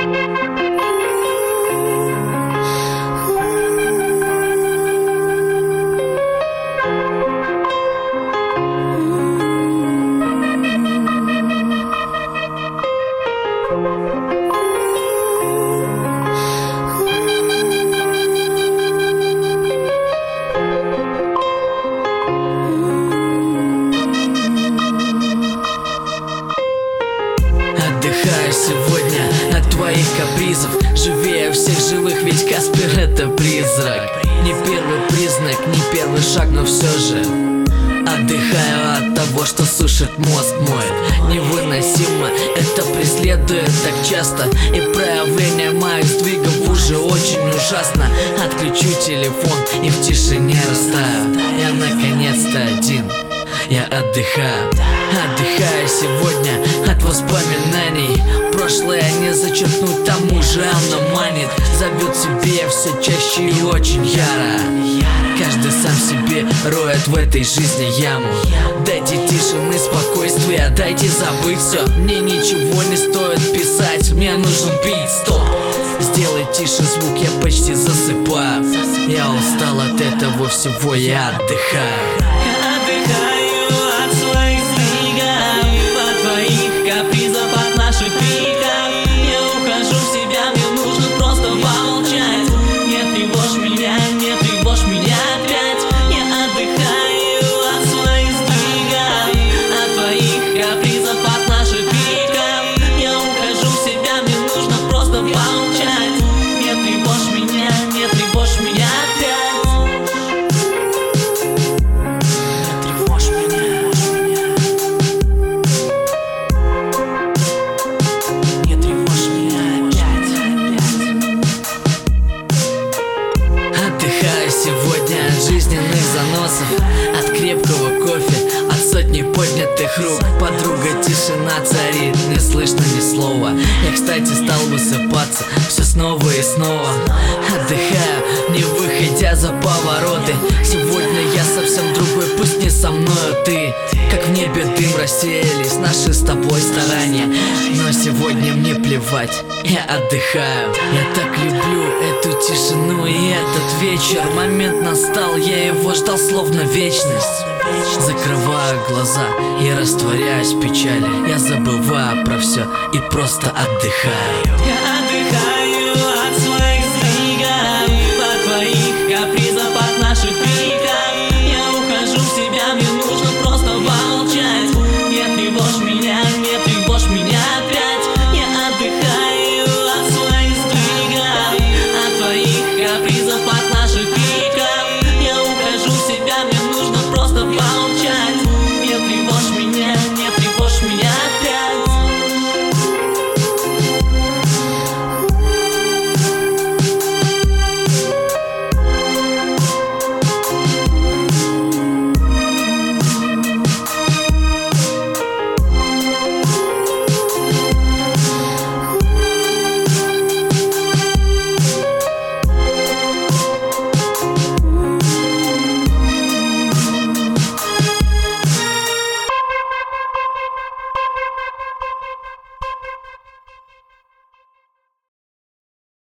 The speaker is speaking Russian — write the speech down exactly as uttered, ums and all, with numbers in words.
Отдыхаю сегодня от твоих капризов, живее всех живых, ведь Каспер — это призрак. Не первый признак, не первый шаг, но все же отдыхаю от того, что сушит мозг мой. Невыносимо это преследует так часто, и проявление моих сдвигов уже очень ужасно. Отключу телефон и в тишине растаю. Я наконец-то один, я отдыхаю. Отдыхаю сегодня от воспоминаний. Прошлое не зачеркнуть, тому же оно манит. Зовет себе все чаще и очень яро. Каждый сам себе роет в этой жизни яму. Дайте тишины, спокойствия, дайте забыть все. Мне ничего не стоит писать, мне нужен бит, стоп. Сделай тише звук, я почти засыпаю. Я устал от этого всего, я отдыхаю. Я отдыхаю от своих сдвигов, от твоих капризов, от наших криков. Я ухожу в себя, мне нужно просто помолчать. Не тревожь меня, не тревожь меня опять. Я отдыхаю от своих сдвигов, от твоих капризов, от наших криков. Я ухожу в себя, мне нужно просто помолчать. Не тревожь меня, не тревожь меня опять. Сегодня от жизненных заносов, от крепкого кофе, от сотни поднятых рук. Подруга, тишина царит, не слышно ни слова. Я, кстати, стал высыпаться все снова и снова. Отдыхаю, не выходя за повороты. Сегодня я совсем другой, пусть не со мною ты. Как в небе дым рассеялись наши с тобой старания. Но сегодня мне плевать, я отдыхаю. Я так люблю эту тишину и этот вечер. Момент настал, я его ждал словно вечность. Закрываю глаза и растворяюсь в печали. Я забываю про все и просто отдыхаю. Я отдыхаю